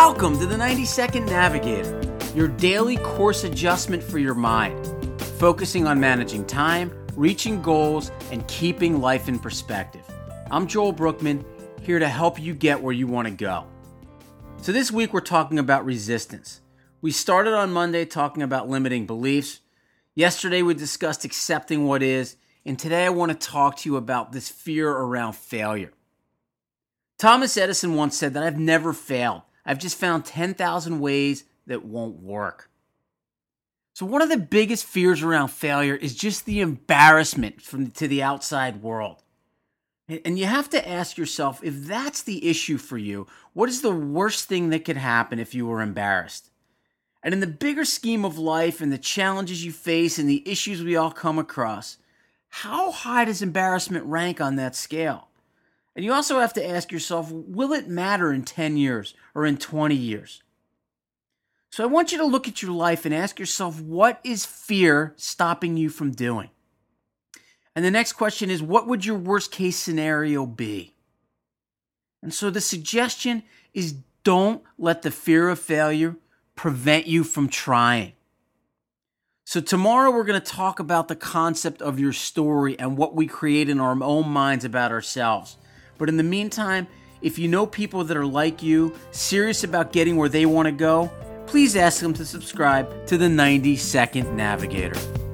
Welcome to the 90-Second Navigator, your daily course adjustment for your mind, focusing on managing time, reaching goals, and keeping life in perspective. I'm Joel Brookman, here to help you get where you want to go. So this week we're talking about resistance. We started on Monday talking about limiting beliefs. Yesterday we discussed accepting what is, and today I want to talk to you about this fear around failure. Thomas Edison once said that I've never failed. I've just found 10,000 ways that won't work. So one of the biggest fears around failure is just the embarrassment to the outside world. And you have to ask yourself, if that's the issue for you, what is the worst thing that could happen if you were embarrassed? And in the bigger scheme of life and the challenges you face and the issues we all come across, how high does embarrassment rank on that scale? And you also have to ask yourself, will it matter in 10 years or in 20 years? So I want you to look at your life and ask yourself, what is fear stopping you from doing? And the next question is, what would your worst case scenario be? And so the suggestion is, don't let the fear of failure prevent you from trying. So tomorrow we're going to talk about the concept of your story and what we create in our own minds about ourselves. But in the meantime, if you know people that are like you, serious about getting where they want to go, please ask them to subscribe to the 90-Second Navigator.